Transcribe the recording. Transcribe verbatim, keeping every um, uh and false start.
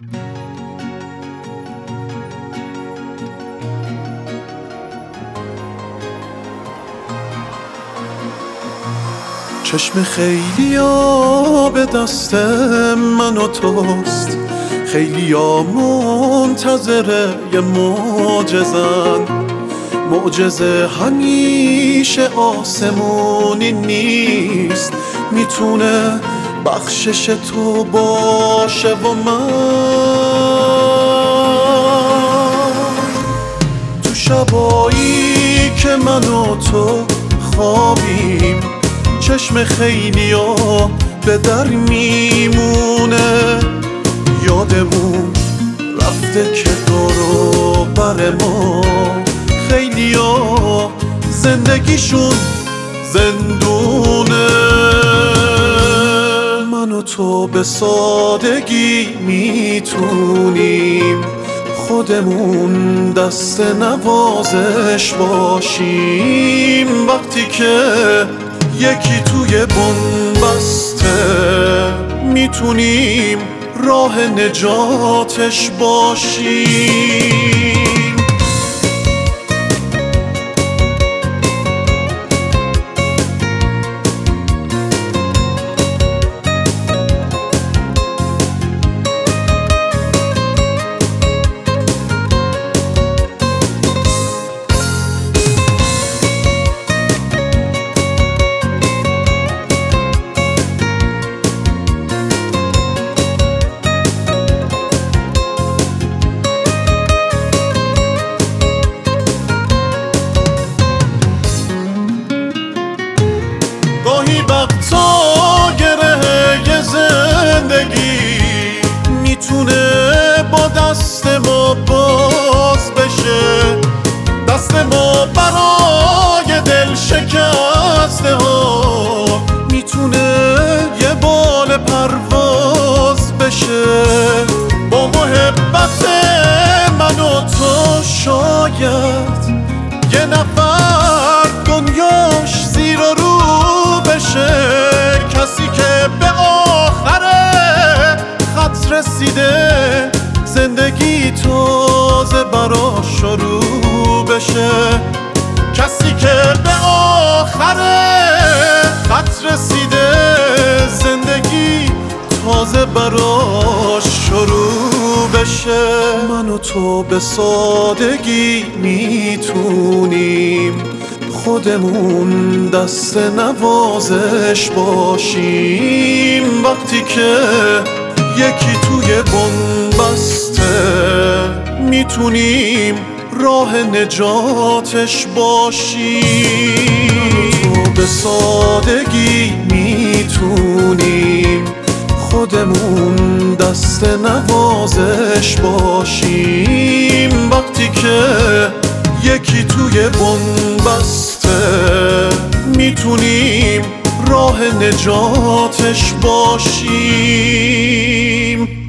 چشم خیلیا به دست من و توست، خیلیا منتظر یه معجزن. معجزه همیشه آسمونی نیست، میتونه بخشش تو باشه و من تو شبایی که من و تو خوابیم، چشم خیلیا به در میمونه. یادمون رفته که دورو بر ما خیلیا زندگیشون زندونه. من و تو به سادگی میتونیم خودمون دست نوازش باشیم، وقتی که یکی توی بن‌بسته میتونیم راه نجاتش باشیم. گاهی وقتا گره زندگی میتونه با دست ما باز بشه، دست ما برای دل شکسته ها میتونه یه بال پرواز بشه. با محبت من و تو شاید یه نفر دنیاش زیر و رو بشه، کسی که به آخر خط رسیده زندگی تازه براش شروع بشه. کسی که به آخر خط رسیده زندگی تازه براش شروع بشه. من و تو به سادگی میتونیم خودمون دست نوازش باشیم، وقتی که یکی توی بن‌بسته میتونیم راه نجاتش باشیم. تو به سادگی میتونیم خودمون دست نوازش باشیم، وقتی که یکی توی بن‌بسته میتونیم راه نجاتش باشیم.